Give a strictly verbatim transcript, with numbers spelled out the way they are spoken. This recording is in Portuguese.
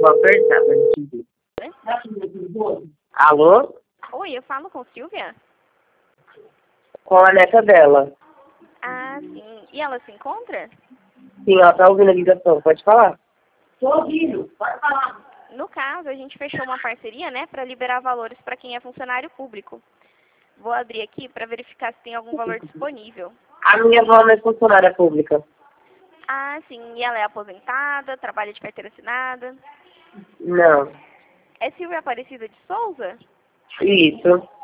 vou apertar pra gente ver. Alô? Oi, eu falo com Silvia? Com a neta dela. Ah, sim. E ela se encontra? Sim, ela tá ouvindo a ligação, pode falar? Tô ouvindo, pode falar. No caso, a gente fechou uma parceria, né, para liberar valores para quem é funcionário público. Vou abrir aqui para verificar se tem algum valor disponível. A minha avó não é funcionária pública. Ah, sim. E ela é aposentada, trabalha de carteira assinada. Não. É Silvia Aparecida de Souza? Isso.